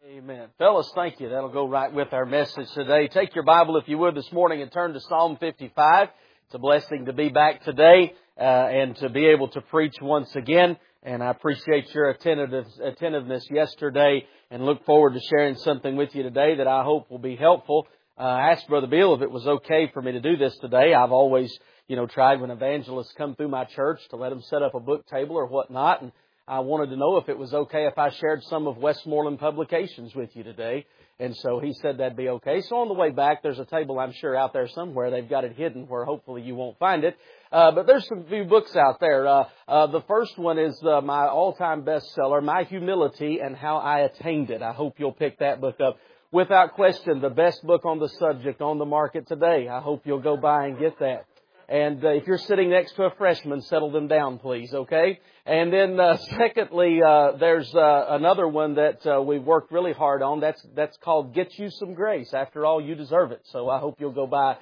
Amen. Fellas, thank you. That'll go right with our message today. Take your Bible, if you would, this morning and turn to Psalm 55. It's a blessing to be back today and to be able to preach once again. And I appreciate your attentiveness yesterday and look forward to sharing something with you today that I hope will be helpful. I asked Brother Bill if it was okay for me to do this today. I've always, tried when evangelists come through my church to let them set up a book table or whatnot. And I wanted to know if it was okay if I shared some of Westmoreland Publications with you today. And so he said that'd be okay. So on the way back, there's a table, I'm sure, out there somewhere. They've got it hidden where hopefully you won't find it. But there's some few books out there. The first one is my all-time bestseller, My Humility and How I Attained It. I hope you'll pick that book up. Without question, the best book on the subject on the market today. I hope you'll go by and get that. And if you're sitting next to a freshman, settle them down, please, okay? And then secondly, there's another one that we've worked really hard on. That's called Get You Some Grace. After all, you deserve it. So I hope you'll go by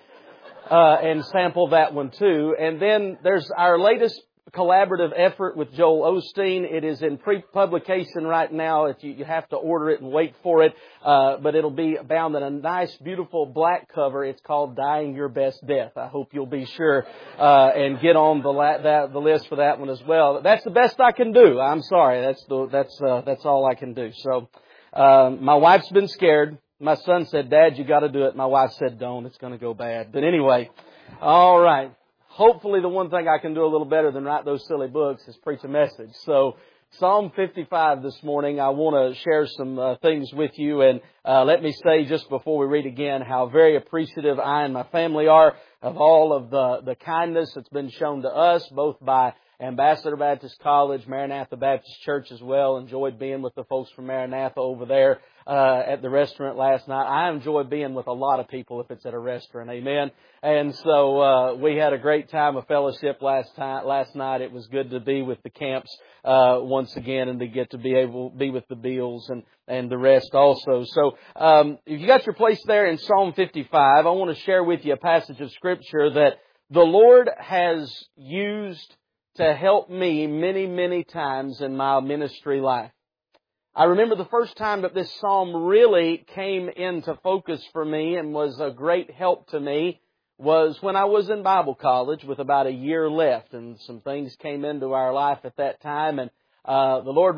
and sample that one too. And then there's our latest collaborative effort with Joel Osteen. It is in pre-publication right now. You have to order it and wait for it. But it'll be bound in a nice, beautiful black cover. It's called Dying Your Best Death. I hope you'll be sure and get on the list for that one as well. That's the best I can do. I'm sorry. That's all I can do. So my wife's been scared. My son said, "Dad, you got to do it." My wife said, "Don't. It's going to go bad." But anyway, all right. Hopefully the one thing I can do a little better than write those silly books is preach a message. So Psalm 55 this morning, I want to share some things with you. And let me say just before we read again how very appreciative I and my family are of all of the kindness that's been shown to us, both by Ambassador Baptist College, Maranatha Baptist Church as well. Enjoyed being with the folks from Maranatha over there at the restaurant last night. I enjoy being with a lot of people if it's at a restaurant. Amen. And so we had a great time of fellowship last night. It was good to be with the camps once again and to get to be with the Beals and the rest also. So if you got your place there in Psalm 55, I want to share with you a passage of Scripture that the Lord has used to help me many, many times in my ministry life. I remember the first time that this psalm really came into focus for me and was a great help to me was when I was in Bible college with about a year left, and some things came into our life at that time, and the Lord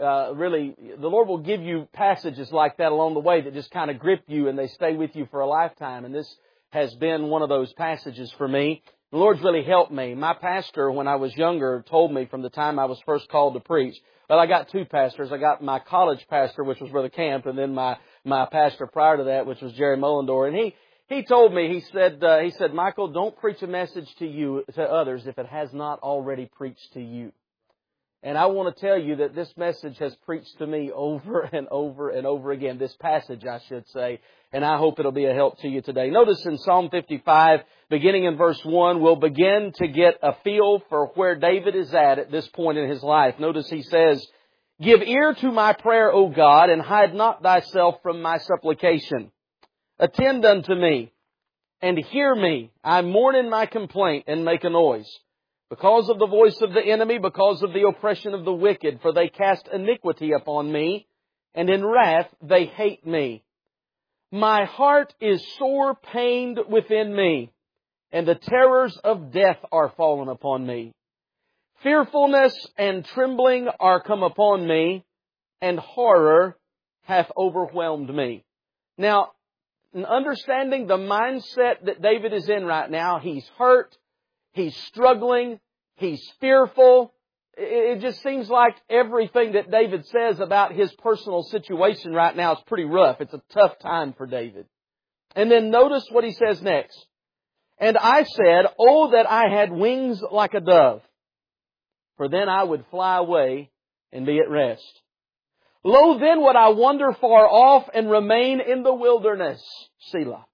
the Lord will give you passages like that along the way that just kind of grip you and they stay with you for a lifetime, and this has been one of those passages for me. The Lord's really helped me. My pastor, when I was younger, told me from the time I was first called to preach. Well, I got two pastors. I got my college pastor, which was Brother Camp, and then my pastor prior to that, which was Jerry Mullendore. And he told me, he said, "Michael, don't preach a message to others if it has not already preached to you." And I want to tell you that this message has preached to me over and over and over again. This passage, I should say. And I hope it'll be a help to you today. Notice in Psalm 55, beginning in verse 1, we'll begin to get a feel for where David is at this point in his life. Notice he says, "Give ear to my prayer, O God, and hide not thyself from my supplication. Attend unto me, and hear me. I mourn in my complaint, and make a noise. Because of the voice of the enemy, because of the oppression of the wicked, for they cast iniquity upon me, and in wrath they hate me. My heart is sore pained within me, and the terrors of death are fallen upon me. Fearfulness and trembling are come upon me, and horror hath overwhelmed me." Now, in understanding the mindset that David is in right now, he's hurt, he's struggling, he's fearful. It just seems like everything that David says about his personal situation right now is pretty rough. It's a tough time for David. And then notice what he says next. "And I said, oh, that I had wings like a dove, for then I would fly away and be at rest. Lo, then would I wander far off and remain in the wilderness." Selah.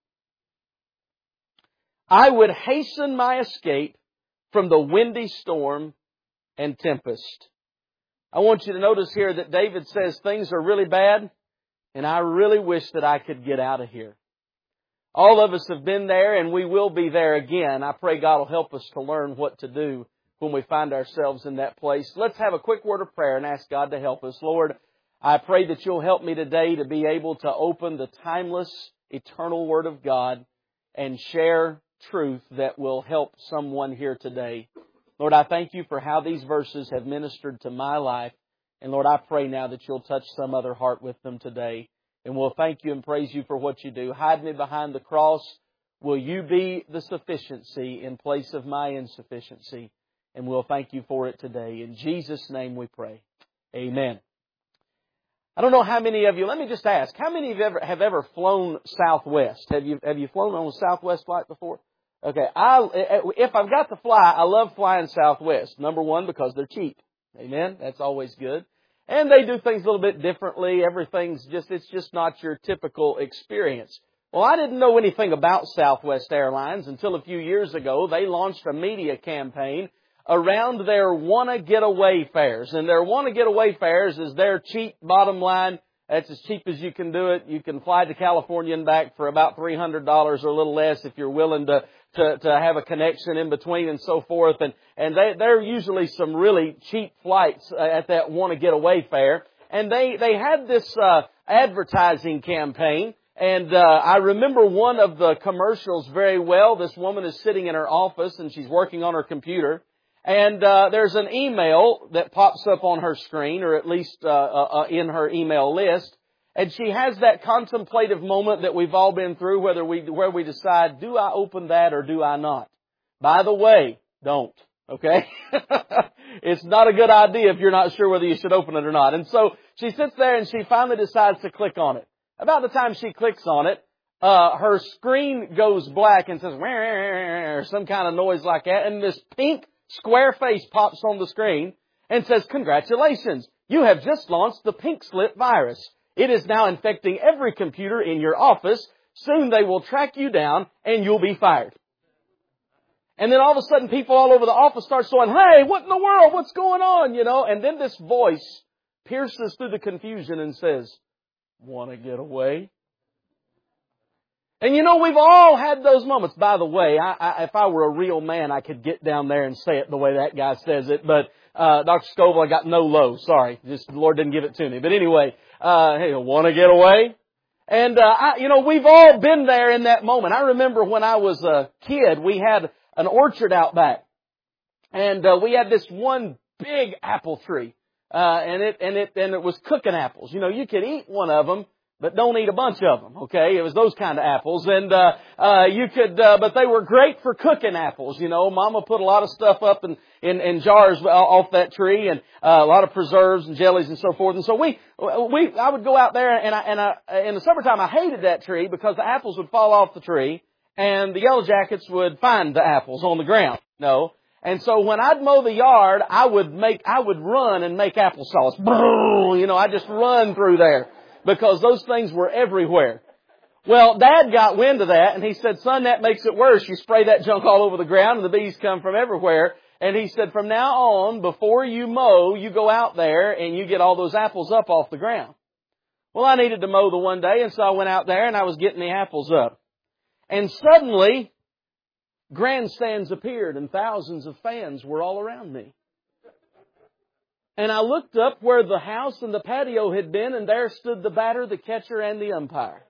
"I would hasten my escape from the windy storm and tempest." I want you to notice here that David says things are really bad, and I really wish that I could get out of here. All of us have been there, and we will be there again. I pray God will help us to learn what to do when we find ourselves in that place. Let's have a quick word of prayer and ask God to help us. Lord, I pray that you'll help me today to be able to open the timeless, eternal Word of God and share truth that will help someone here today. Lord, I thank you for how these verses have ministered to my life. And Lord, I pray now that you'll touch some other heart with them today. And we'll thank you and praise you for what you do. Hide me behind the cross. Will you be the sufficiency in place of my insufficiency? And we'll thank you for it today. In Jesus' name we pray. Amen. I don't know how many of you, let me just ask, how many of you have ever flown Southwest? Have you flown on a Southwest flight before? Okay, if I've got to fly, I love flying Southwest. Number one, because they're cheap. Amen? That's always good. And they do things a little bit differently. It's just not your typical experience. Well, I didn't know anything about Southwest Airlines until a few years ago. They launched a media campaign around their wanna get away fares. And their wanna get away fares is their cheap bottom line. That's as cheap as you can do it. You can fly to California and back for about $300 or a little less if you're willing to have a connection in between and so forth. And they're usually some really cheap flights at that wanna get away fare. And they had this advertising campaign. And I remember one of the commercials very well. This woman is sitting in her office and she's working on her computer. And there's an email that pops up on her screen, or at least in her email list. And she has that contemplative moment that we've all been through, where we decide, do I open that or do I not? By the way, don't. Okay? It's not a good idea if you're not sure whether you should open it or not. And so she sits there and she finally decides to click on it. About the time she clicks on it, her screen goes black and says, "Wah," some kind of noise like that. And this pink square face pops on the screen and says, "Congratulations, you have just launched the pink slip virus. It is now infecting every computer in your office. Soon they will track you down and you'll be fired." And then all of a sudden people all over the office start going, "Hey, what in the world? What's going on?" And then this voice pierces through the confusion and says, "Want to get away?" And we've all had those moments. By the way, if I were a real man, I could get down there and say it the way that guy says it. But Dr. Scoville, I got no low. Sorry. Just the Lord didn't give it to me. But anyway, hey, want to get away? And, we've all been there in that moment. I remember when I was a kid, we had an orchard out back. And we had this one big apple tree. And it was cooking apples. You could eat one of them, but don't eat a bunch of them, okay? It was those kind of apples. And, but they were great for cooking apples. Mama put a lot of stuff up in jars off that tree, and, a lot of preserves and jellies and so forth. And so I would go out there, and in the summertime I hated that tree because the apples would fall off the tree and the yellow jackets would find the apples on the ground. And so when I'd mow the yard, I would run and make applesauce. I'd just run through there because those things were everywhere. Well, Dad got wind of that and he said, "Son, that makes it worse. You spray that junk all over the ground and the bees come from everywhere." And he said, "From now on, before you mow, you go out there and you get all those apples up off the ground." Well, I needed to mow the one day, and so I went out there and I was getting the apples up. And suddenly, grandstands appeared and thousands of fans were all around me. And I looked up where the house and the patio had been, and there stood the batter, the catcher, and the umpire.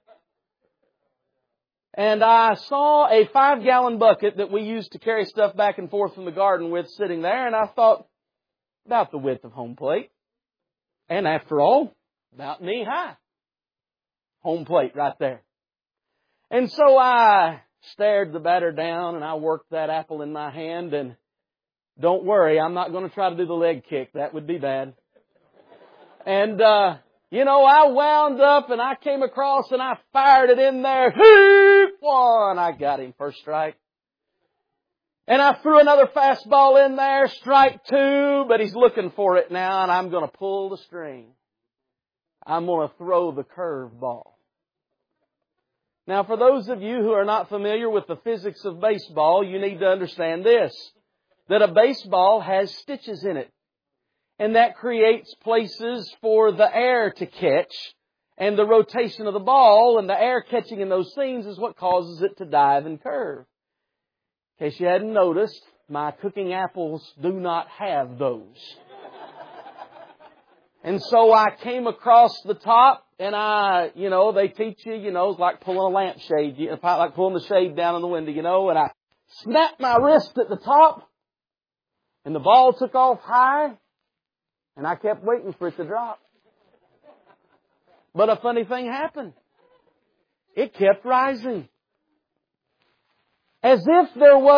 And I saw a 5-gallon bucket that we used to carry stuff back and forth from the garden with sitting there, and I thought, about the width of home plate. And after all, about knee high. Home plate right there. And so I stared the batter down and I worked that apple in my hand, and don't worry, I'm not going to try to do the leg kick. That would be bad. And, I wound up and I came across and I fired it in there. Hoop! One! I got him first strike. And I threw another fastball in there, strike 2, but he's looking for it now, and I'm going to pull the string. I'm going to throw the curve ball. Now, for those of you who are not familiar with the physics of baseball, you need to understand this, that a baseball has stitches in it. And that creates places for the air to catch. And the rotation of the ball and the air catching in those seams is what causes it to dive and curve. In case you hadn't noticed, my cooking apples do not have those. And so I came across the top, and they teach you, it's like pulling a lampshade, like pulling the shade down on the window, and I snapped my wrist at the top, and the ball took off high, and I kept waiting for it to drop. But a funny thing happened. It kept rising. As if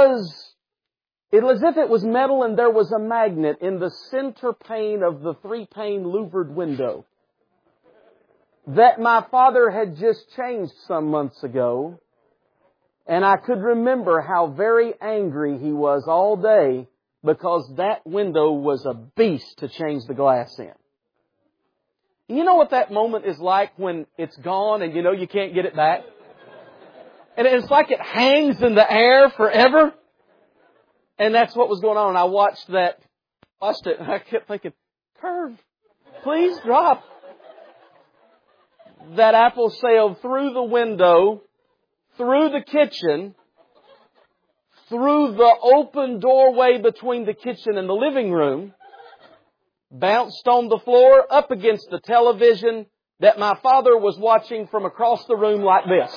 it was metal and there was a magnet in the center pane of the 3-pane louvered window that my father had just changed some months ago. And I could remember how very angry he was all day because that window was a beast to change the glass in. You know what that moment is like when it's gone and you can't get it back? And it's like it hangs in the air forever. And that's what was going on. And I watched it, and I kept thinking, Curve, please drop. That apple sailed through the window, through the kitchen, through the open doorway between the kitchen and the living room, bounced on the floor up against the television that my father was watching from across the room like this.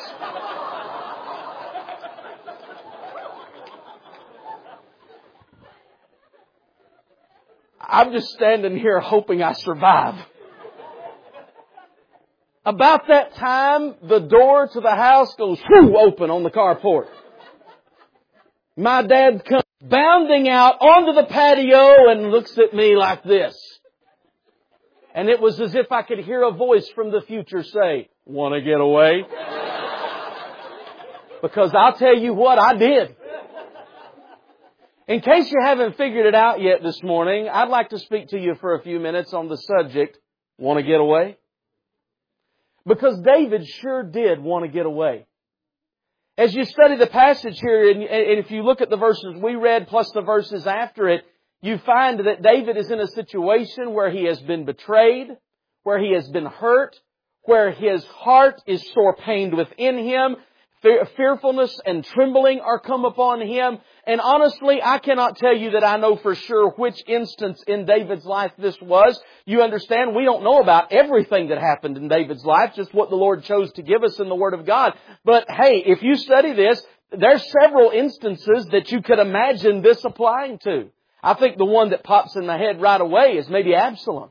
I'm just standing here hoping I survive. About that time, the door to the house goes open on the carport. My dad comes bounding out onto the patio and looks at me like this. And it was as if I could hear a voice from the future say, "Want to get away?" Because I'll tell you what, I did. In case you haven't figured it out yet this morning, I'd like to speak to you for a few minutes on the subject, want to get away? Because David sure did want to get away. As you study the passage here, and if you look at the verses we read plus the verses after it, you find that David is in a situation where he has been betrayed, where he has been hurt, where his heart is sore pained within him. Fearfulness and trembling are come upon him. And honestly, I cannot tell you that I know for sure which instance in David's life this was. You understand, we don't know about everything that happened in David's life, just what the Lord chose to give us in the Word of God. But hey, if you study this, there's several instances that you could imagine this applying to. I think the one that pops in my head right away is maybe Absalom.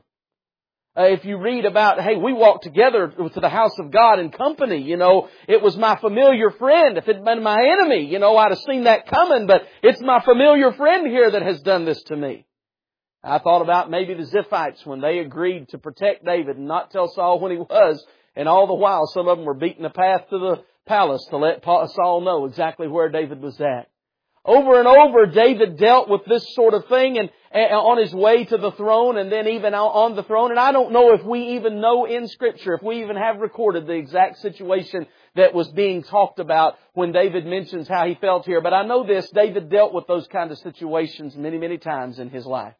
If you read about, hey, we walked together to the house of God in company, it was my familiar friend. If it had been my enemy, I'd have seen that coming, but it's my familiar friend here that has done this to me. I thought about maybe the Ziphites when they agreed to protect David and not tell Saul when he was, and all the while some of them were beating a path to the palace to let Saul know exactly where David was at. Over and over, David dealt with this sort of thing and on his way to the throne and then even on the throne. And I don't know if we even know in Scripture, if we even have recorded the exact situation that was being talked about when David mentions how he felt here. But I know this, David dealt with those kind of situations many, many times in his life.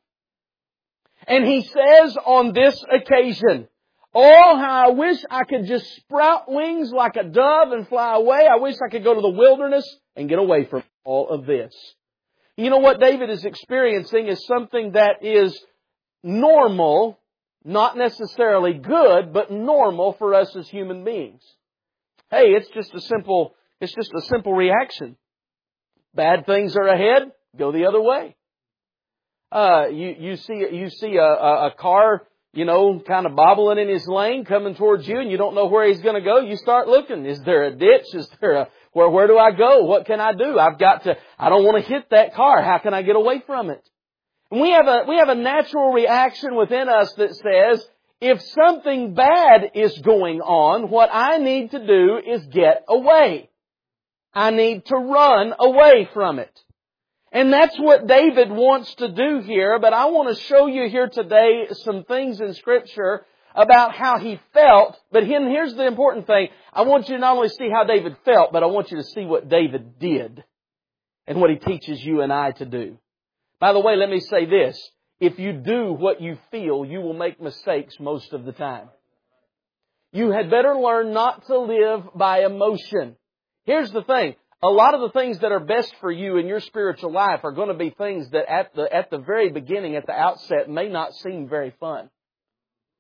And he says on this occasion, "Oh, how I wish I could just sprout wings like a dove and fly away. I wish I could go to the wilderness and get away from all of this." You know what David is experiencing is something that is normal, not necessarily good, but normal for us as human beings. Hey, it's just a simple reaction. Bad things are ahead, go the other way. You see a car, kind of bobbling in his lane coming towards you and you don't know where he's going to go. You start looking. Is there a ditch? Is there where do I go? What can I do? I don't want to hit that car. How can I get away from it? And we have a natural reaction within us that says, if something bad is going on, what I need to do is get away. I need to run away from it. And that's what David wants to do here, but I want to show you here today some things in Scripture about how he felt. But here's the important thing. I want you to not only see how David felt, but I want you to see what David did and what he teaches you and I to do. By the way, let me say this. If you do what you feel, you will make mistakes most of the time. You had better learn not to live by emotion. Here's the thing. A lot of the things that are best for you in your spiritual life are going to be things that at the very beginning, at the outset, may not seem very fun.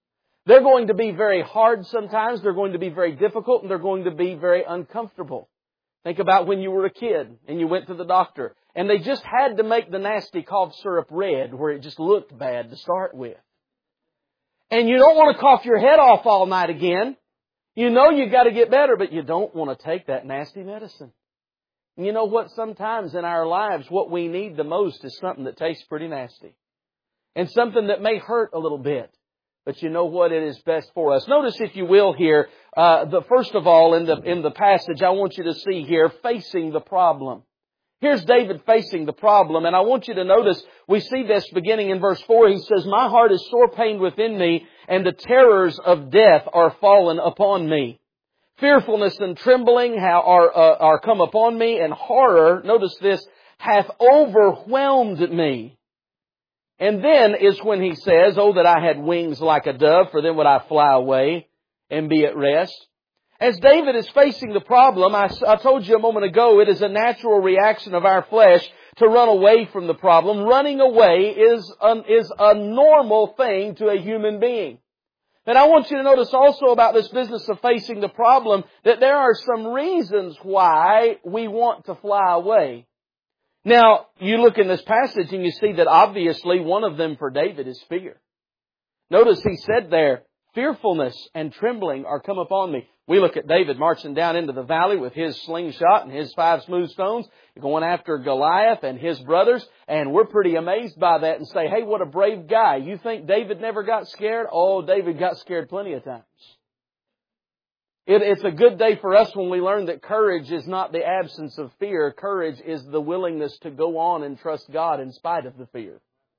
They're going to be very hard sometimes, they're going to be very difficult, and they're going to be very uncomfortable. Think about when you were a kid and you went to the doctor and they just had to make the nasty cough syrup red where it just looked bad to start with. And you don't want to cough your head off all night again. You know you've got to get better, but you don't want to take that nasty medicine. And you know what? Sometimes in our lives, what we need the most is something that tastes pretty nasty. And something that may hurt a little bit. But you know what? It is best for us. Notice, if you will, here, first of all, in the passage, I want you to see here, facing the problem. Here's David facing the problem, and I want you to notice, we see this beginning in verse 4. He says, "My heart is sore pained within me, and the terrors of death are fallen upon me. Fearfulness and trembling are come upon me, and horror," notice this, "hath overwhelmed me." And then is when he says, "Oh, that I had wings like a dove, for then would I fly away and be at rest." As David is facing the problem, I told you a moment ago, it is a natural reaction of our flesh to run away from the problem. Running away is a normal thing to a human being. And I want you to notice also about this business of facing the problem that there are some reasons why we want to fly away. Now, you look in this passage and you see that obviously one of them for David is fear. Notice he said there, "Fearfulness and trembling are come upon me." We look at David marching down into the valley with his slingshot and his 5 smooth stones, going after Goliath and his brothers, and we're pretty amazed by that and say, hey, what a brave guy. You think David never got scared? Oh, David got scared plenty of times. It's a good day for us when we learn that courage is not the absence of fear. Courage is the willingness to go on and trust God in spite of the fear.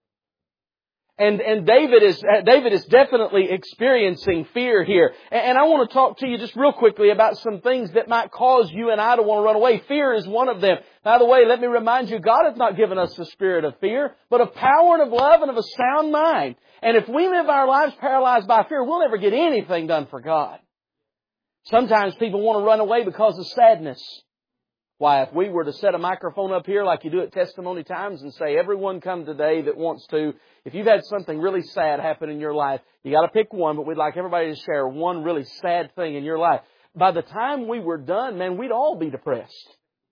And David is definitely experiencing fear here. And I want to talk to you just real quickly about some things that might cause you and I to want to run away. Fear is one of them. By the way, let me remind you, God has not given us the spirit of fear, but of power and of love and of a sound mind. And if we live our lives paralyzed by fear, we'll never get anything done for God. Sometimes people want to run away because of sadness. Why, if we were to set a microphone up here like you do at testimony times and say, everyone come today that wants to, if you've had something really sad happen in your life, you got to pick one, but we'd like everybody to share one really sad thing in your life. By the time we were done, man, we'd all be depressed.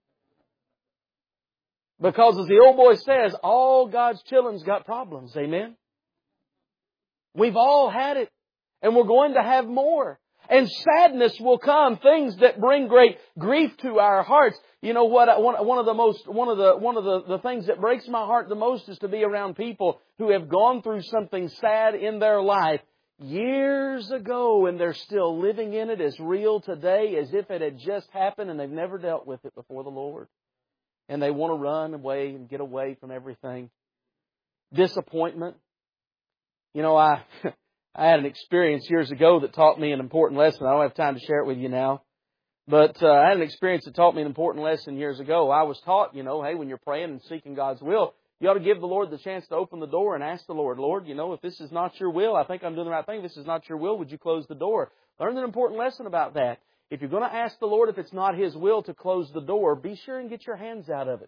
Because as the old boy says, all God's children's got problems. Amen? We've all had it. And we're going to have more. And sadness will come, things that bring great grief to our hearts. You know what? One of the things that breaks my heart the most is to be around people who have gone through something sad in their life years ago, and they're still living in it as real today as if it had just happened, and they've never dealt with it before the Lord. And they want to run away and get away from everything. Disappointment. You know, I had an experience years ago that taught me an important lesson. I don't have time to share it with you now. But I had an experience that taught me an important lesson years ago. I was taught, hey, when you're praying and seeking God's will, you ought to give the Lord the chance to open the door and ask the Lord, Lord, if this is not your will, I think I'm doing the right thing. If this is not your will, would you close the door? Learned an important lesson about that. If you're going to ask the Lord if it's not His will to close the door, be sure and get your hands out of it.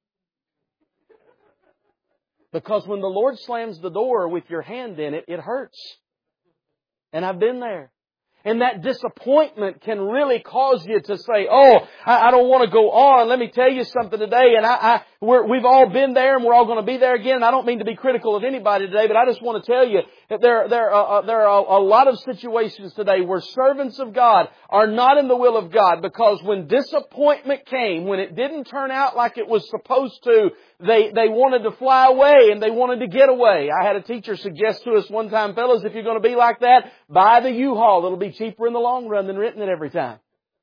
Because when the Lord slams the door with your hand in it, it hurts. And I've been there. And that disappointment can really cause you to say, I don't want to go on. Let me tell you something today. And we've all been there and we're all going to be there again. And I don't mean to be critical of anybody today, but I just want to tell you that there are a lot of situations today where servants of God are not in the will of God, because when disappointment came, when it didn't turn out like it was supposed to, they wanted to fly away and they wanted to get away. I had a teacher suggest to us one time, fellas, if you're going to be like that, buy the U-Haul. It'll be cheaper in the long run than renting it every time.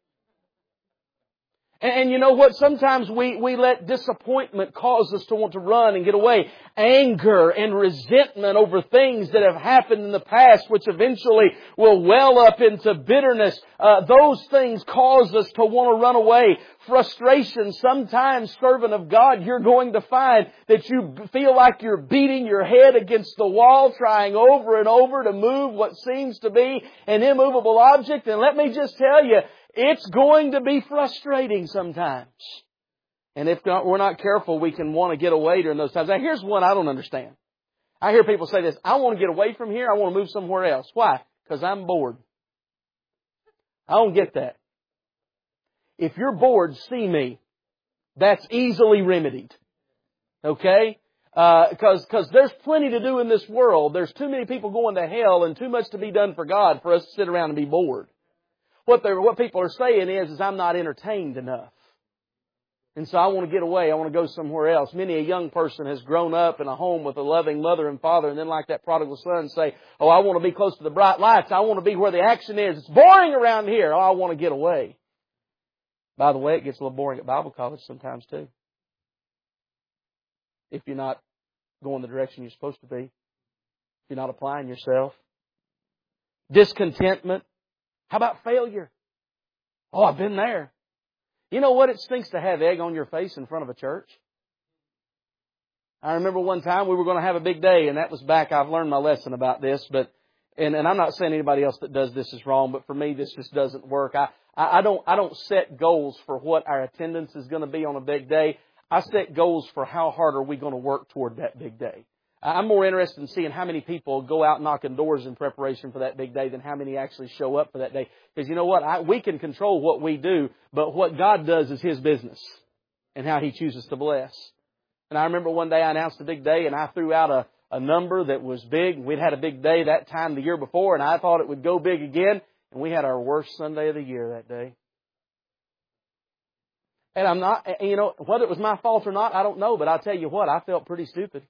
And you know what? Sometimes we let disappointment cause us to want to run and get away. Anger and resentment over things that have happened in the past, which eventually will well up into bitterness. Those things cause us to want to run away. Frustration. Sometimes, servant of God, you're going to find that you feel like you're beating your head against the wall, trying over and over to move what seems to be an immovable object. And let me just tell you, it's going to be frustrating sometimes. And if we're not careful, we can want to get away during those times. Now, here's one I don't understand. I hear people say this, I want to get away from here. I want to move somewhere else. Why? because I'm bored. I don't get that. If you're bored, see me. That's easily remedied. Okay? Because there's plenty to do in this world. There's too many people going to hell and too much to be done for God for us to sit around and be bored. What people are saying is I'm not entertained enough. And so I want to get away. I want to go somewhere else. Many a young person has grown up in a home with a loving mother and father, and then like that prodigal son say, oh, I want to be close to the bright lights. I want to be where the action is. It's boring around here. Oh, I want to get away. By the way, it gets a little boring at Bible college sometimes too. If you're not going the direction you're supposed to be. If you're not applying yourself. Discontentment. How about failure? Oh, I've been there. You know what? It stinks to have egg on your face in front of a church. I remember one time we were going to have a big day, and that was back, I've learned my lesson about this, but, and I'm not saying anybody else that does this is wrong, but for me this just doesn't work. I don't set goals for what our attendance is going to be on a big day. I set goals for how hard are we going to work toward that big day. I'm more interested in seeing how many people go out knocking doors in preparation for that big day than how many actually show up for that day. Because you know what? We can control what we do, but what God does is His business and how He chooses to bless. And I remember one day I announced a big day and I threw out a number that was big. We'd had a big day that time the year before and I thought it would go big again. And we had our worst Sunday of the year that day. And I'm not, whether it was my fault or not, I don't know. But I'll tell you what, I felt pretty stupid.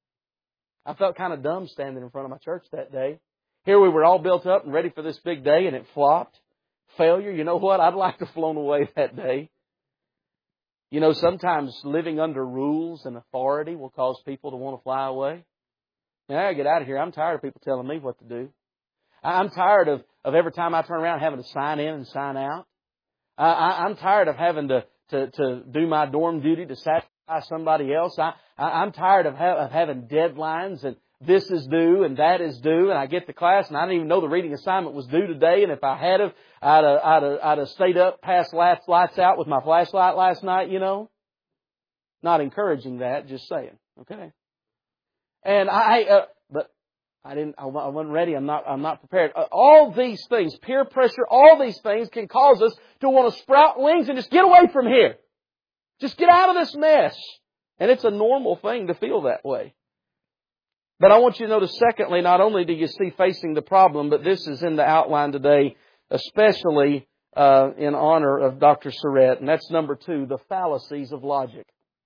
I felt kind of dumb standing in front of my church that day. Here we were all built up and ready for this big day and it flopped. Failure, you know what? I'd like to have flown away that day. You know, sometimes living under rules and authority will cause people to want to fly away. Now, I gotta get out of here. I'm tired of people telling me what to do. I'm tired of every time I turn around having to sign in and sign out. I'm tired of having to do my dorm duty to satisfy somebody else. I'm tired of having deadlines and this is due and that is due, and I get to class and I didn't even know the reading assignment was due today, and if I had I'd have stayed up past lights out with my flashlight last night, you know. Not encouraging that, just saying, okay. And but I wasn't ready. I'm not prepared. All these things, peer pressure, all these things can cause us to want to sprout wings and just get away from here. Just get out of this mess. And it's a normal thing to feel that way. But I want you to notice, secondly, not only do you see facing the problem, but this is in the outline today, especially in honor of Dr. Surratt. And that's number 2, the fallacies of logic.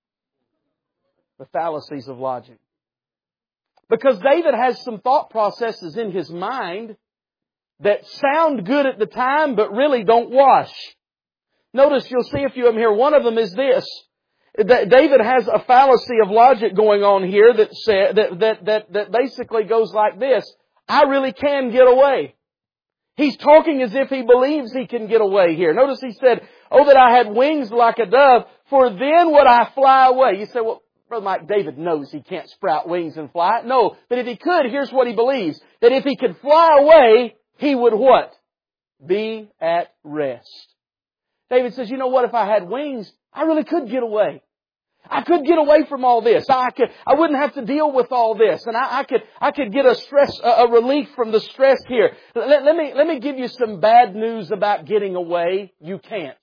The fallacies of logic. Because David has some thought processes in his mind that sound good at the time, but really don't wash. Notice, you'll see a few of them here. One of them is this. David has a fallacy of logic going on here that basically goes like this. I really can get away. He's talking as if he believes he can get away here. Notice he said, oh, that I had wings like a dove, for then would I fly away. You say, well, Brother Mike, David knows he can't sprout wings and fly. No, but if he could, here's what he believes. That if he could fly away, he would what? Be at rest. David says, you know what, if I had wings, I really could get away. I could get away from all this. I wouldn't have to deal with all this. And I could get a relief from the stress here. Let me give you some bad news about getting away. You can't.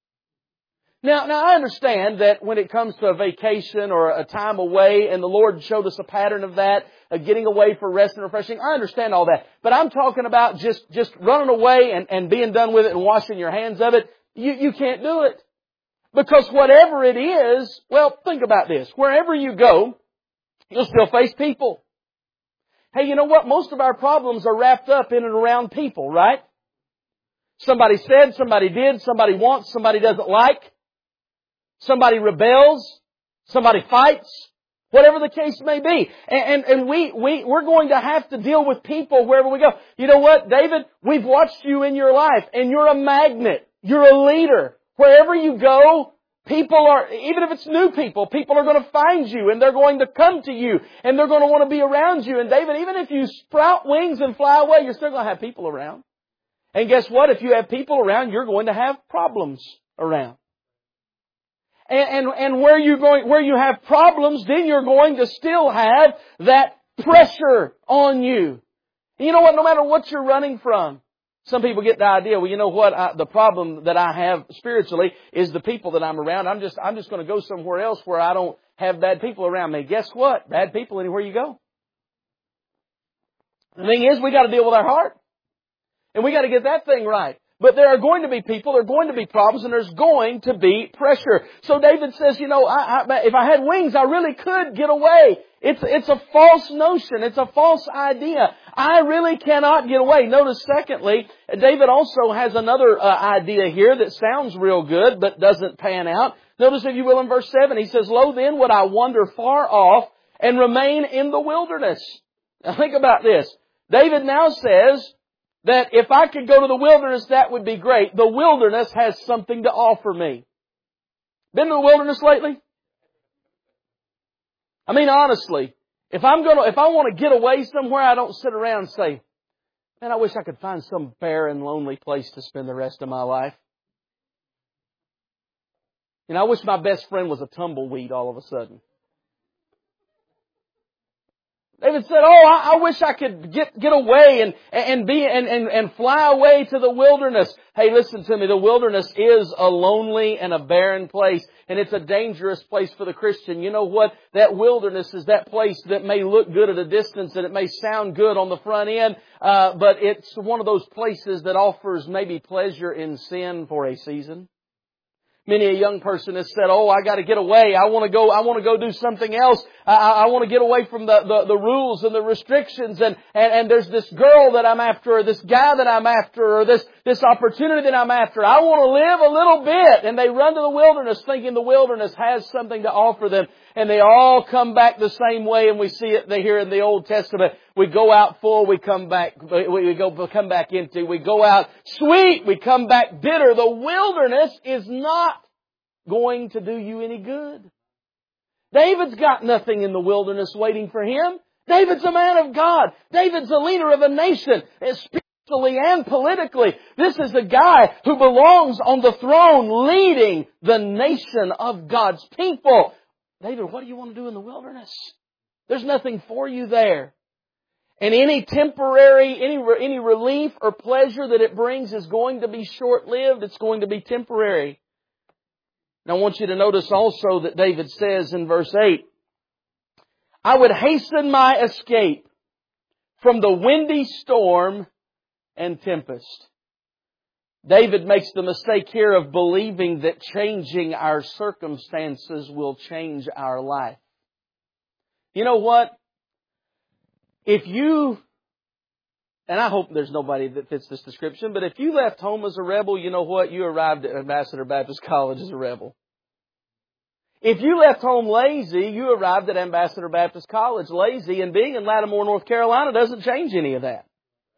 Now I understand that when it comes to a vacation or a time away, and the Lord showed us a pattern of that, of getting away for rest and refreshing, I understand all that. But I'm talking about just running away and being done with it and washing your hands of it. You can't do it. Because whatever it is, well, think about this. Wherever you go, you'll still face people. Hey, you know what? Most of our problems are wrapped up in and around people, right? Somebody said, somebody did, somebody wants, somebody doesn't like. Somebody rebels. Somebody fights. Whatever the case may be. And we're going to have to deal with people wherever we go. You know what, David? We've watched you in your life, and you're a magnet. You're a leader. Wherever you go, people are, even if it's new people are going to find you and they're going to come to you and they're going to want to be around you. And David, even if you sprout wings and fly away, you're still going to have people around. And guess what? If you have people around, you're going to have problems around. And where you have problems, then you're going to still have that pressure on you. And you know what? No matter what you're running from, some people get the idea, well, you know what? The problem that I have spiritually is the people that I'm around. I'm just going to go somewhere else where I don't have bad people around me. Guess what? Bad people anywhere you go. The thing is, we got to deal with our heart. And we got to get that thing right. But there are going to be people, there are going to be problems, and there's going to be pressure. So David says, you know, if I had wings, I really could get away. It's a false notion. It's a false idea. I really cannot get away. Notice, secondly, David also has another idea here that sounds real good, but doesn't pan out. Notice, if you will, in verse 7, he says, Lo then would I wander far off and remain in the wilderness. Now think about this. David now says that if I could go to the wilderness, that would be great. The wilderness has something to offer me. Been to the wilderness lately? I mean, honestly, if I want to get away somewhere, I don't sit around and say, man, I wish I could find some barren, lonely place to spend the rest of my life. You know, I wish my best friend was a tumbleweed all of a sudden. David said, I wish I could get away and fly away to the wilderness. Hey, listen to me. The wilderness is a lonely and a barren place, and it's a dangerous place for the Christian. You know what? That wilderness is that place that may look good at a distance and it may sound good on the front end, but it's one of those places that offers maybe pleasure in sin for a season. Many a young person has said, I got to get away. I want to go do something else. I want to get away from the rules and the restrictions and there's this girl that I'm after, or this guy that I'm after, or this opportunity that I'm after. I want to live a little bit. And they run to the wilderness thinking the wilderness has something to offer them. And they all come back the same way, and we see it here in the Old Testament. We go out full, we come back empty. We go out sweet, we come back bitter. The wilderness is not going to do you any good. David's got nothing in the wilderness waiting for him. David's a man of God. David's a leader of a nation, spiritually and politically. This is a guy who belongs on the throne leading the nation of God's people. David, what do you want to do in the wilderness? There's nothing for you there. And any temporary, any relief or pleasure that it brings is going to be short-lived. It's going to be temporary. And I want you to notice also that David says in verse 8, I would hasten my escape from the windy storm and tempest. David makes the mistake here of believing that changing our circumstances will change our life. You know what? If you, and I hope there's nobody that fits this description, but if you left home as a rebel, you know what? You arrived at Ambassador Baptist College as a rebel. If you left home lazy, you arrived at Ambassador Baptist College lazy, and being in Lattimore, North Carolina doesn't change any of that.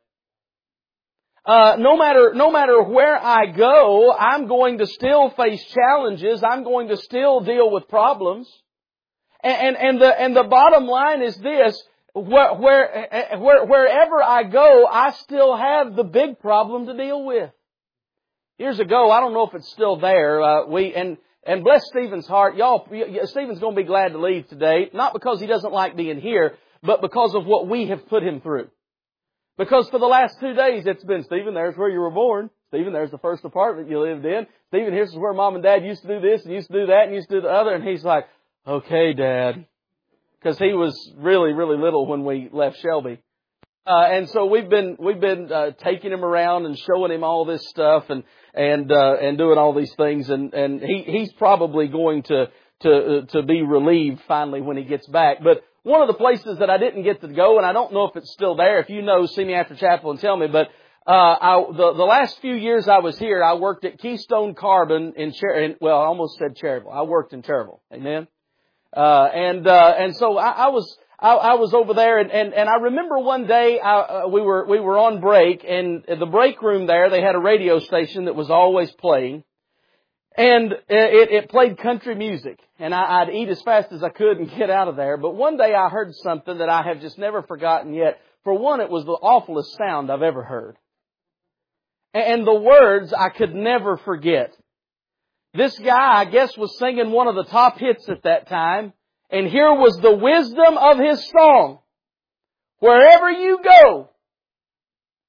No matter where I go, I'm going to still face challenges. I'm going to still deal with problems. And the bottom line is this: wherever I go, I still have the big problem to deal with. Years ago, I don't know if it's still there. And bless Stephen's heart, y'all. Stephen's going to be glad to leave today, not because he doesn't like being here, but because of what we have put him through. Because for the last 2 days, it's been, Stephen, there's where you were born. Stephen, there's the first apartment you lived in. Stephen, here's where Mom and Dad used to do this and used to do that and used to do the other. And he's like, okay, Dad. Because he was really, really little when we left Shelby. And so we've been taking him around and showing him all this stuff and doing all these things. And he's probably going to be relieved finally when he gets back. But one of the places that I didn't get to go, and I don't know if it's still there. If you know, see me after chapel and tell me. But the last few years I was here, I worked at Keystone Carbon I almost said Cherryville. I worked in Cherryville. Amen. And so I was over there, and I remember one day we were on break, and at the break room there they had a radio station that was always playing. And it played country music. And I'd eat as fast as I could and get out of there. But one day I heard something that I have just never forgotten yet. For one, it was the awfulest sound I've ever heard. And the words I could never forget. This guy, I guess, was singing one of the top hits at that time. And here was the wisdom of his song. Wherever you go,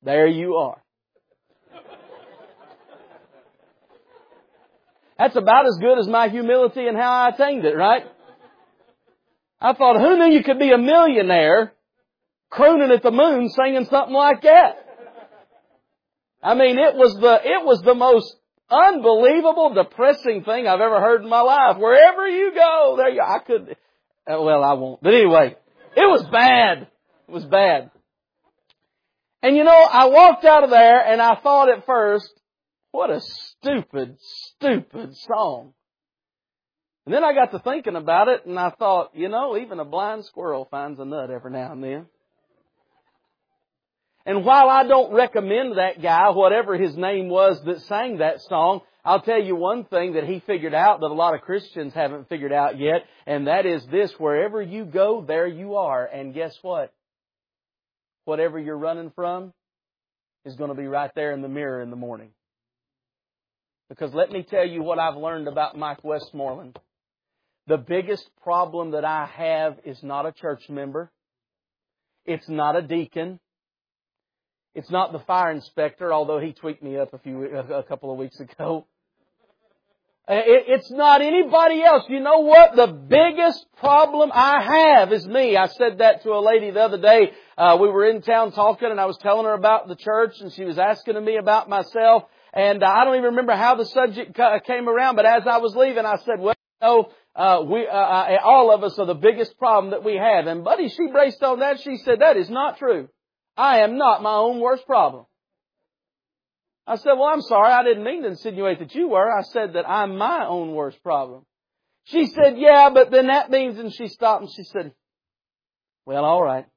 There you are. That's about as good as my humility and how I attained it, right? I thought, who knew you could be a millionaire crooning at the moon singing something like that? I mean, it was the most unbelievable, depressing thing I've ever heard in my life. Wherever you go, there you go. I could, well, I won't. But anyway, it was bad. It was bad. And you know, I walked out of there and I thought at first, what a stupid, stupid song. And then I got to thinking about it and I thought, you know, even a blind squirrel finds a nut every now and then. And while I don't recommend that guy, whatever his name was that sang that song, I'll tell you one thing that he figured out that a lot of Christians haven't figured out yet, and that is this: wherever you go, there you are. And guess what? Whatever you're running from is going to be right there in the mirror in the morning. Because let me tell you what I've learned about Mike Westmoreland. The biggest problem that I have is not a church member. It's not a deacon. It's not the fire inspector, although he tweaked me up a couple of weeks ago. It's not anybody else. You know what? The biggest problem I have is me. I said that to a lady the other day. We were in town talking and I was telling her about the church and she was asking me about myself. And I don't even remember how the subject came around, but as I was leaving, I said, well, no, all of us are the biggest problem that we have. And buddy, she braced on that. She said, that is not true. I am not my own worst problem. I said, well, I'm sorry. I didn't mean to insinuate that you were. I said that I'm my own worst problem. She said, yeah, but then that means, and she stopped and she said, well, all right.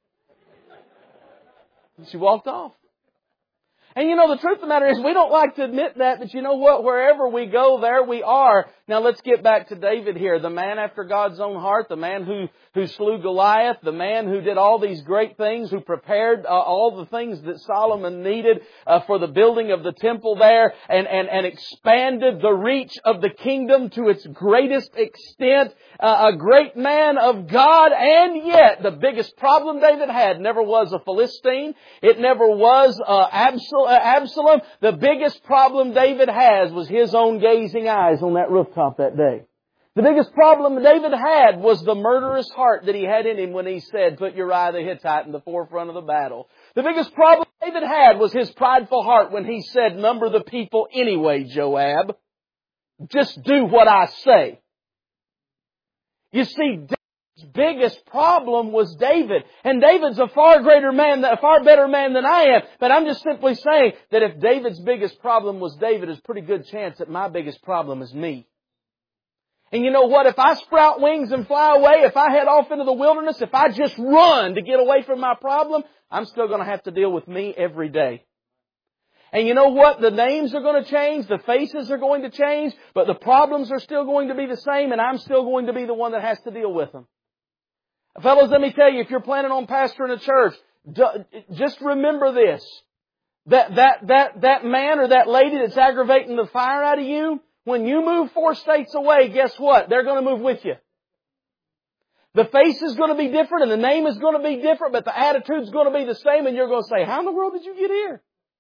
And she walked off. And you know, the truth of the matter is we don't like to admit that, but you know what? Wherever we go, there we are. Now let's get back to David here. The man after God's own heart, the man who slew Goliath, the man who did all these great things, who prepared all the things that Solomon needed for the building of the temple there and expanded the reach of the kingdom to its greatest extent. A great man of God, and yet the biggest problem David had never was a Philistine. It never was Absalom. The biggest problem David has was his own gazing eyes on that rooftop that day. The biggest problem David had was the murderous heart that he had in him when he said, put Uriah the Hittite in the forefront of the battle. The biggest problem David had was his prideful heart when he said, number the people anyway, Joab. Just do what I say. You see, David's biggest problem was David. And David's a far greater man, a far better man than I am. But I'm just simply saying that if David's biggest problem was David, there's a pretty good chance that my biggest problem is me. And you know what? If I sprout wings and fly away, if I head off into the wilderness, if I just run to get away from my problem, I'm still going to have to deal with me every day. And you know what? The names are going to change, the faces are going to change, but the problems are still going to be the same, and I'm still going to be the one that has to deal with them. Fellows, let me tell you, if you're planning on pastoring a church, just remember this. That man or that lady that's aggravating the fire out of you, when you move 4 states away, guess what? They're going to move with you. The face is going to be different and the name is going to be different, but the attitude's going to be the same, and you're going to say, how in the world did you get here?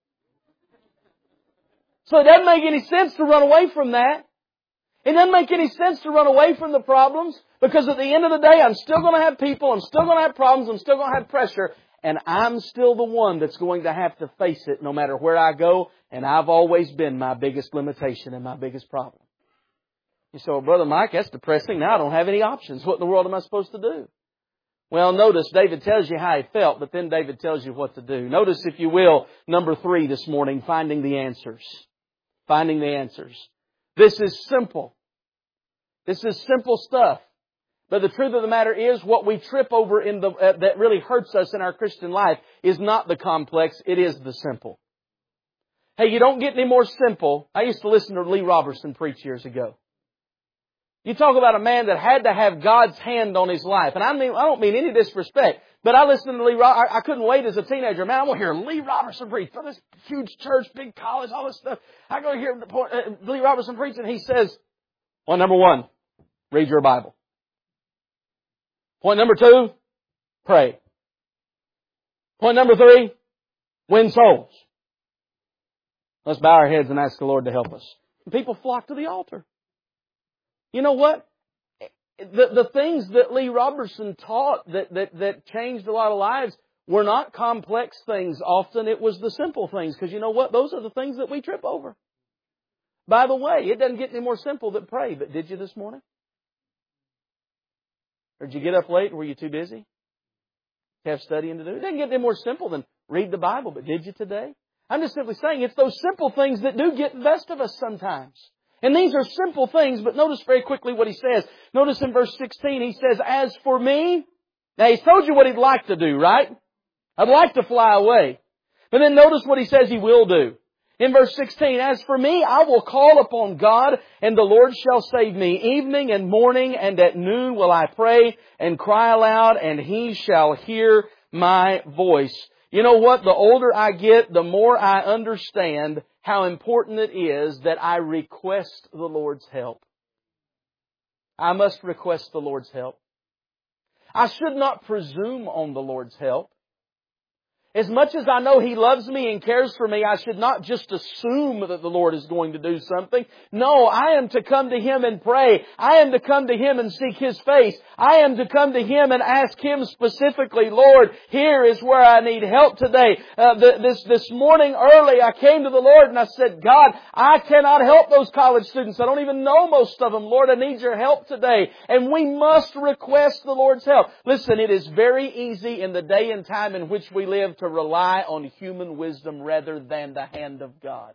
So it doesn't make any sense to run away from that. It doesn't make any sense to run away from the problems, because at the end of the day, I'm still going to have people, I'm still going to have problems, I'm still going to have pressure, and I'm still the one that's going to have to face it no matter where I go, and I've always been my biggest limitation and my biggest problem. You say, well, Brother Mike, that's depressing. Now I don't have any options. What in the world am I supposed to do? Well, notice David tells you how he felt, but then David tells you what to do. Notice, if you will, number 3 this morning, finding the answers. Finding the answers. This is simple. This is simple stuff. But the truth of the matter is, what we trip over that really hurts us in our Christian life is not the complex, it is the simple. Hey, you don't get any more simple. I used to listen to Lee Roberson preach years ago. You talk about a man that had to have God's hand on his life. And I don't mean any disrespect, but I listened to Lee Roberson. I couldn't wait as a teenager. Man, I want to hear Lee Roberson preach. For this huge church, big college, all this stuff. I go to hear Lee Roberson preach, and he says, point number 1, read your Bible. Point number 2, pray. Point number 3, Win souls. Let's bow our heads and ask the Lord to help us. And people flock to the altar. You know what? The things that Lee Robertson taught that changed a lot of lives were not complex things. Often it was the simple things. Because you know what? Those are the things that we trip over. By the way, it doesn't get any more simple than pray. But did you this morning? Or did you get up late? Or were you too busy? Have studying to do? It doesn't get any more simple than read the Bible. But did you today? I'm just simply saying it's those simple things that do get the best of us sometimes. And these are simple things, but notice very quickly what he says. Notice in verse 16, he says, as for me, now he's told you what he'd like to do, right? I'd like to fly away. But then notice what he says he will do. In verse 16, as for me, I will call upon God, and the Lord shall save me. Evening and morning and at noon will I pray and cry aloud, and He shall hear my voice. You know what? The older I get, the more I understand how important it is that I request the Lord's help. I must request the Lord's help. I should not presume on the Lord's help. As much as I know He loves me and cares for me, I should not just assume that the Lord is going to do something. No, I am to come to Him and pray. I am to come to Him and seek His face. I am to come to Him and ask Him specifically, Lord, here is where I need help today. This morning early I came to the Lord and I said, God, I cannot help those college students. I don't even know most of them. Lord, I need Your help today. And we must request the Lord's help. Listen, it is very easy in the day and time in which we live to rely on human wisdom rather than the hand of God.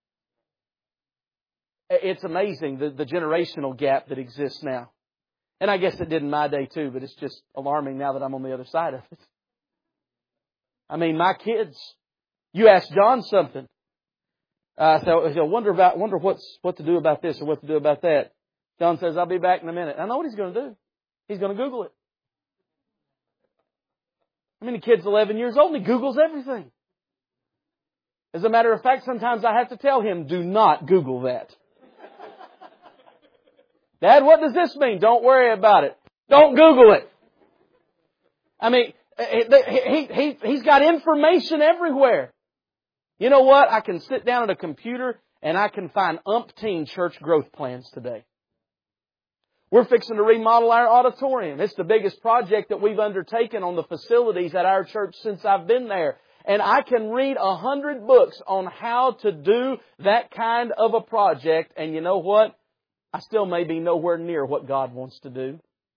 It's amazing the generational gap that exists now. And I guess it did in my day too, but it's just alarming now that I'm on the other side of it. I mean, my kids, you ask John something. So he'll wonder what to do about this or what to do about that. John says, I'll be back in a minute. I know what he's going to do. He's going to Google it. I mean, the kid's 11 years old and he Googles everything. As a matter of fact, sometimes I have to tell him, do not Google that. Dad, what does this mean? Don't worry about it. Don't Google it. I mean, he's got information everywhere. You know what? I can sit down at a computer and I can find umpteen church growth plans today. We're fixing to remodel our auditorium. It's the biggest project that we've undertaken on the facilities at our church since I've been there. And I can read 100 books on how to do that kind of a project. And you know what? I still may be nowhere near what God wants to do.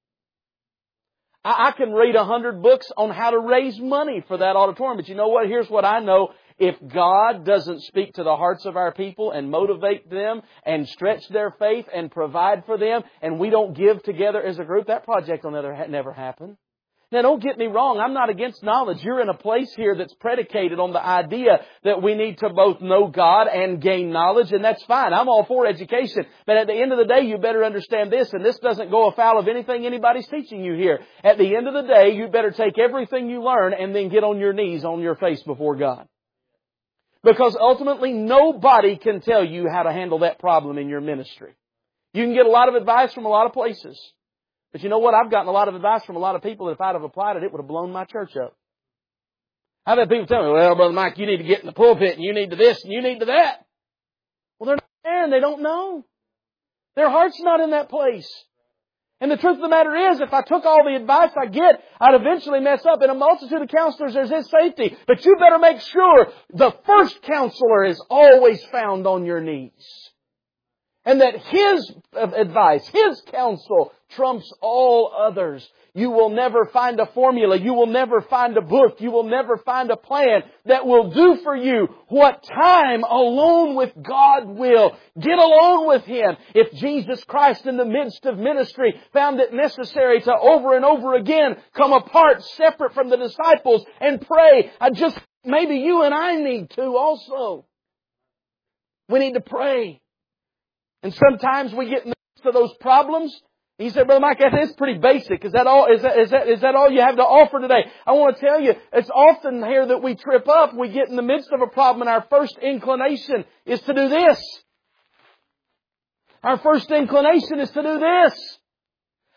I can read 100 books on how to raise money for that auditorium. But you know what? Here's what I know. If God doesn't speak to the hearts of our people and motivate them and stretch their faith and provide for them, and we don't give together as a group, that project will never happen. Now, don't get me wrong. I'm not against knowledge. You're in a place here that's predicated on the idea that we need to both know God and gain knowledge, and that's fine. I'm all for education. But at the end of the day, you better understand this, and this doesn't go afoul of anything anybody's teaching you here. At the end of the day, you better take everything you learn and then get on your knees, on your face before God. Because ultimately, nobody can tell you how to handle that problem in your ministry. You can get a lot of advice from a lot of places. But you know what? I've gotten a lot of advice from a lot of people that if I'd have applied it, it would have blown my church up. I've had people tell me, well, Brother Mike, you need to get in the pulpit and you need to this and you need to that. Well, they're not there and they don't know. Their heart's not in that place. And the truth of the matter is, if I took all the advice I get, I'd eventually mess up. In a multitude of counselors, there's His safety. But you better make sure the first counselor is always found on your knees. And that His advice, His counsel, trumps all others. You will never find a formula. You will never find a book. You will never find a plan that will do for you what time alone with God will. Get alone with Him. If Jesus Christ in the midst of ministry found it necessary to over and over again come apart separate from the disciples and pray, maybe you and I need to also. We need to pray. And sometimes we get in the midst of those problems. He said, Brother Mike, that's pretty basic. Is that all you have to offer today? I want to tell you, it's often here that we trip up. We get in the midst of a problem and our first inclination is to do this. Our first inclination is to do this.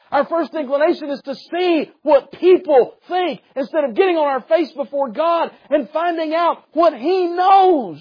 Our first inclination is to see what people think instead of getting on our face before God and finding out what He knows.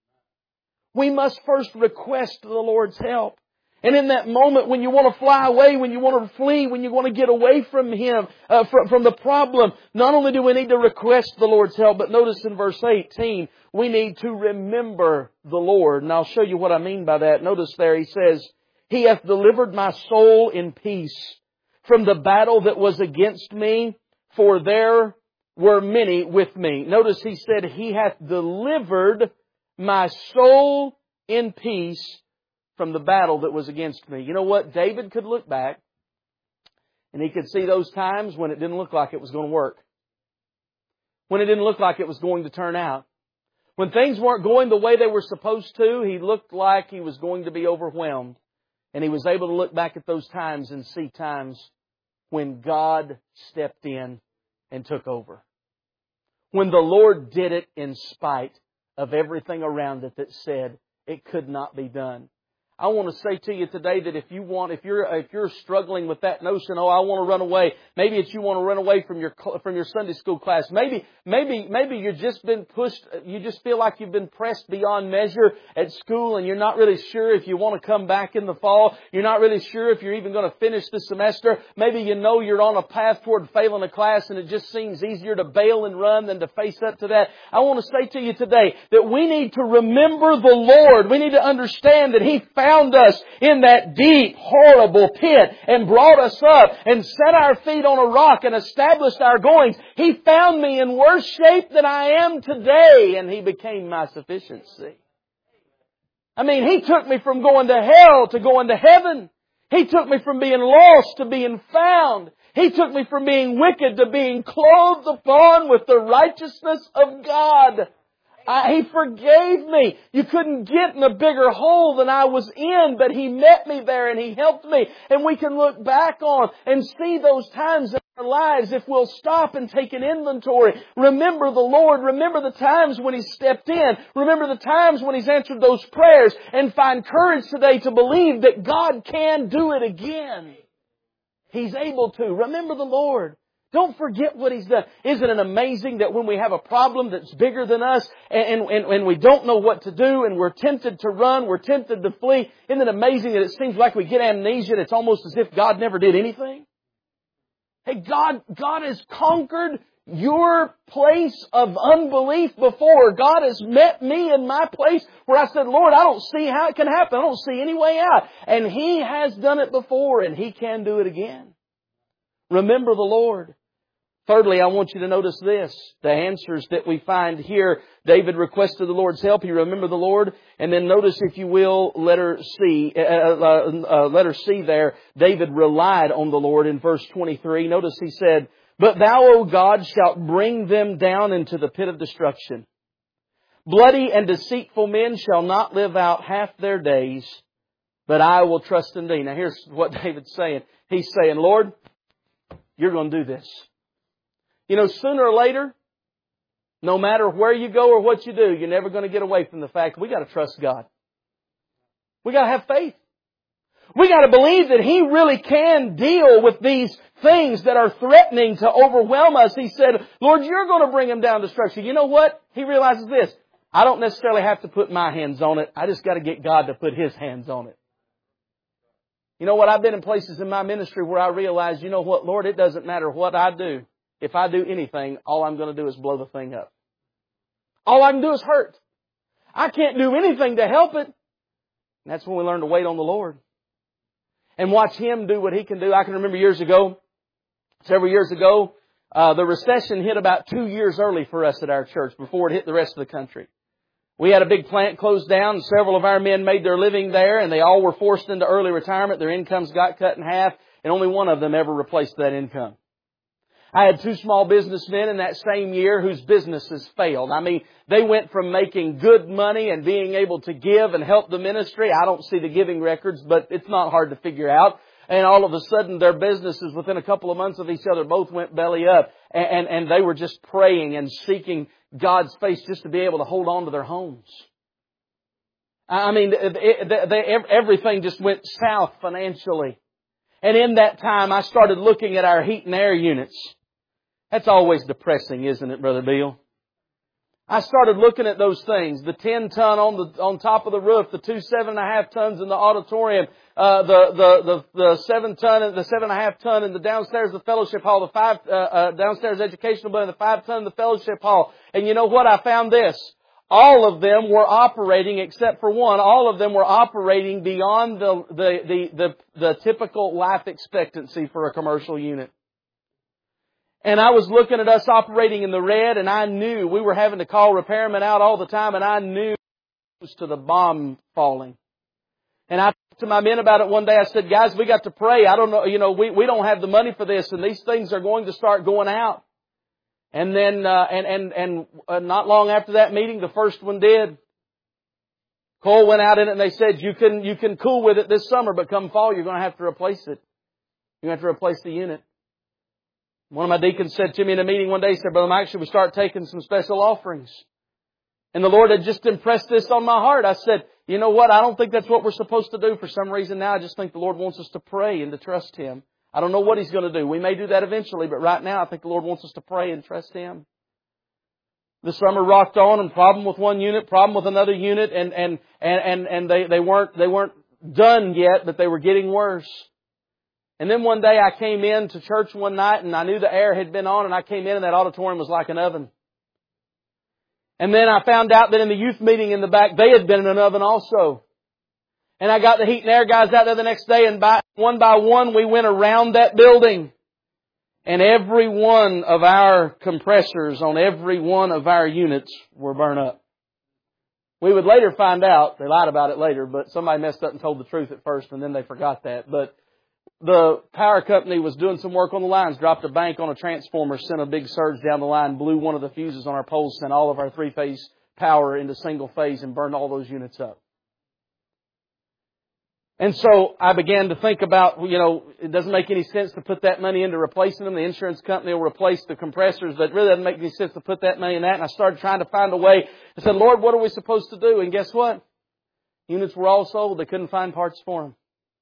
We must first request the Lord's help. And in that moment when you want to fly away, when you want to flee, when you want to get away from Him, from the problem, not only do we need to request the Lord's help, but notice in verse 18, we need to remember the Lord. And I'll show you what I mean by that. Notice there He says, He hath delivered my soul in peace from the battle that was against me, for there were many with me. Notice He said, He hath delivered my soul in peace from the battle that was against me. You know what? David could look back and he could see those times when it didn't look like it was going to work. When it didn't look like it was going to turn out. When things weren't going the way they were supposed to, he looked like he was going to be overwhelmed. And he was able to look back at those times and see times when God stepped in and took over. When the Lord did it in spite of everything around it that said it could not be done. I want to say to you today that if you're struggling with that notion, I want to run away. Maybe it's you want to run away from your Sunday school class. Maybe you've just been pushed. You just feel like you've been pressed beyond measure at school, and you're not really sure if you want to come back in the fall. You're not really sure if you're even going to finish the semester. Maybe you know you're on a path toward failing a class, and it just seems easier to bail and run than to face up to that. I want to say to you today that we need to remember the Lord. We need to understand that He found us in that deep, horrible pit and brought us up and set our feet on a rock and established our goings. He found me in worse shape than I am today, and He became my sufficiency. I mean, He took me from going to hell to going to heaven. He took me from being lost to being found. He took me from being wicked to being clothed upon with the righteousness of God. He forgave me. You couldn't get in a bigger hole than I was in, but He met me there and He helped me. And we can look back on and see those times in our lives if we'll stop and take an inventory. Remember the Lord. Remember the times when He stepped in. Remember the times when He's answered those prayers, and find courage today to believe that God can do it again. He's able to. Remember the Lord. Don't forget what He's done. Isn't it amazing that when we have a problem that's bigger than us and we don't know what to do and we're tempted to run, we're tempted to flee, isn't it amazing that it seems like we get amnesia and it's almost as if God never did anything? Hey, God has conquered your place of unbelief before. God has met me in my place where I said, Lord, I don't see how it can happen. I don't see any way out. And He has done it before, and He can do it again. Remember the Lord. Thirdly, I want you to notice this. The answers that we find here. David requested the Lord's help. He remembered the Lord. And then notice, if you will, letter C there. David relied on the Lord in verse 23. Notice he said, But Thou, O God, shalt bring them down into the pit of destruction. Bloody and deceitful men shall not live out half their days, but I will trust in Thee. Now here's what David's saying. He's saying, Lord, You're going to do this. You know, sooner or later, no matter where you go or what you do, you're never going to get away from the fact we got to trust God. We got to have faith. We got to believe that He really can deal with these things that are threatening to overwhelm us. He said, Lord, You're going to bring them down to destruction. You know what? He realizes this. I don't necessarily have to put my hands on it. I just got to get God to put His hands on it. You know what? I've been in places in my ministry where I realized, you know what, Lord, it doesn't matter what I do. If I do anything, all I'm going to do is blow the thing up. All I can do is hurt. I can't do anything to help it. And that's when we learn to wait on the Lord. And watch Him do what He can do. I can remember several years ago, the recession hit about 2 years early for us at our church before it hit the rest of the country. We had a big plant closed down, and several of our men made their living there, and they all were forced into early retirement. Their incomes got cut in half, and only one of them ever replaced that income. I had 2 small businessmen in that same year whose businesses failed. I mean, they went from making good money and being able to give and help the ministry. I don't see the giving records, but it's not hard to figure out. And all of a sudden, their businesses, within a couple of months of each other, both went belly up. And they were just praying and seeking God's face just to be able to hold on to their homes. I mean, everything just went south financially. And in that time, I started looking at our heat and air units. That's always depressing, isn't it, Brother Bill? I started looking at those things. The 10-ton on top of the roof, the 2 7.5 tons in the auditorium, the 7-ton and the 7.5-ton in the downstairs of the fellowship hall, the 5 downstairs educational building, the 5-ton in the fellowship hall. And you know what? I found this. All of them were operating, except for one, all of them were operating beyond the typical life expectancy for a commercial unit. And I was looking at us operating in the red, and I knew we were having to call repairmen out all the time, and I knew it was to the bomb falling. And I talked to my men about it one day. I said, guys, we got to pray. I don't know, we don't have the money for this, and these things are going to start going out. And then, not long after that meeting, the first one did. Cole went out in it, and they said, you can cool with it this summer, but come fall, you're going to have to replace it. You're going to have to replace the unit. One of my deacons said to me in a meeting one day, he said, Brother Mike, should we start taking some special offerings? And the Lord had just impressed this on my heart. I said, you know what? I don't think that's what we're supposed to do for some reason now. I just think the Lord wants us to pray and to trust Him. I don't know what He's going to do. We may do that eventually, but right now I think the Lord wants us to pray and trust Him. The summer rocked on, and problem with one unit, problem with another unit, and they weren't done yet, but they were getting worse. And then one day I came in to church one night, and I knew the air had been on, and I came in and that auditorium was like an oven. And then I found out that in the youth meeting in the back, they had been in an oven also. And I got the heat and air guys out there the next day, and one by one we went around that building. And every one of our compressors on every one of our units were burned up. We would later find out, they lied about it later, but somebody messed up and told the truth at first, and then they forgot that. But the power company was doing some work on the lines, dropped a bank on a transformer, sent a big surge down the line, blew one of the fuses on our poles, sent all of our 3-phase power into single phase, and burned all those units up. And so I began to think about, it doesn't make any sense to put that money into replacing them. The insurance company will replace the compressors, but it really doesn't make any sense to put that money in that. And I started trying to find a way. I said, Lord, what are we supposed to do? And guess what? Units were all sold. They couldn't find parts for them.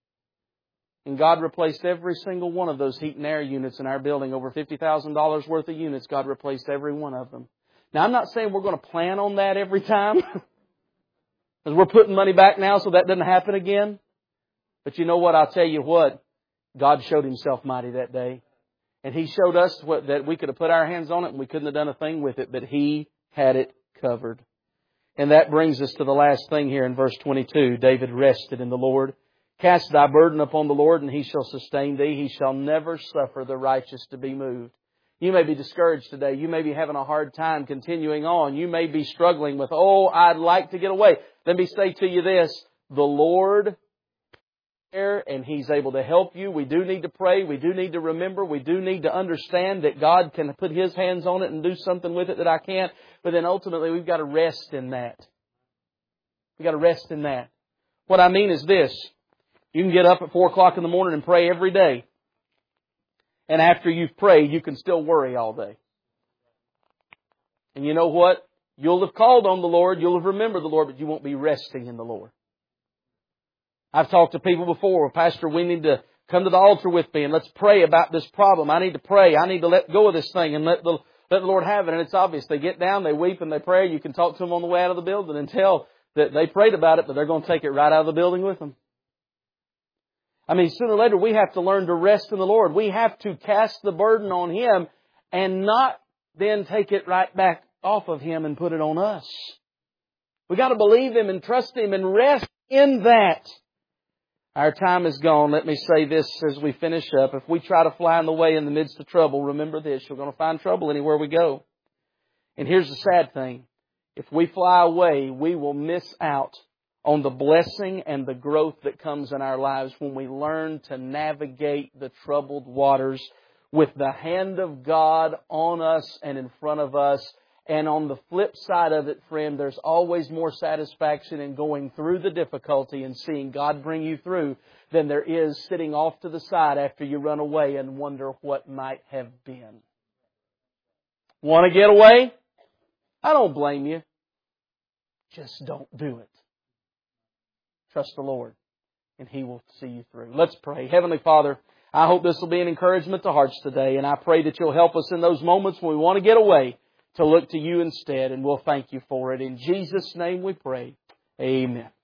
And God replaced every single one of those heat and air units in our building. Over $50,000 worth of units, God replaced every one of them. Now, I'm not saying we're going to plan on that every time. Because we're putting money back now so that doesn't happen again. But you know what? I'll tell you what. God showed Himself mighty that day. And He showed us that we could have put our hands on it and we couldn't have done a thing with it. But He had it covered. And that brings us to the last thing here in verse 22. David rested in the Lord. Cast thy burden upon the Lord, and He shall sustain thee. He shall never suffer the righteous to be moved. You may be discouraged today. You may be having a hard time continuing on. You may be struggling with, I'd like to get away. Let me say to you this. The Lord is there, and He's able to help you. We do need to pray. We do need to remember. We do need to understand that God can put His hands on it and do something with it that I can't. But then ultimately, we've got to rest in that. We've got to rest in that. What I mean is this. You can get up at 4 o'clock in the morning and pray every day. And after you've prayed, you can still worry all day. And you know what? You'll have called on the Lord, you'll have remembered the Lord, but you won't be resting in the Lord. I've talked to people before, Pastor, we need to come to the altar with me and let's pray about this problem. I need to pray. I need to let go of this thing and let the Lord have it. And it's obvious. They get down, they weep, and they pray. You can talk to them on the way out of the building and tell that they prayed about it, but they're going to take it right out of the building with them. Sooner or later, we have to learn to rest in the Lord. We have to cast the burden on Him and not then take it right back off of Him and put it on us. We got to believe Him and trust Him and rest in that. Our time is gone. Let me say this as we finish up. If we try to fly in the way in the midst of trouble, remember this. You're going to find trouble anywhere we go. And here's the sad thing. If we fly away, we will miss out on the blessing and the growth that comes in our lives when we learn to navigate the troubled waters with the hand of God on us and in front of us. And on the flip side of it, friend, there's always more satisfaction in going through the difficulty and seeing God bring you through than there is sitting off to the side after you run away and wonder what might have been. Want to get away? I don't blame you. Just don't do it. Trust the Lord, and He will see you through. Let's pray. Heavenly Father, I hope this will be an encouragement to hearts today, and I pray that you'll help us in those moments when we want to get away to look to You instead, and we'll thank You for it. In Jesus' name we pray. Amen.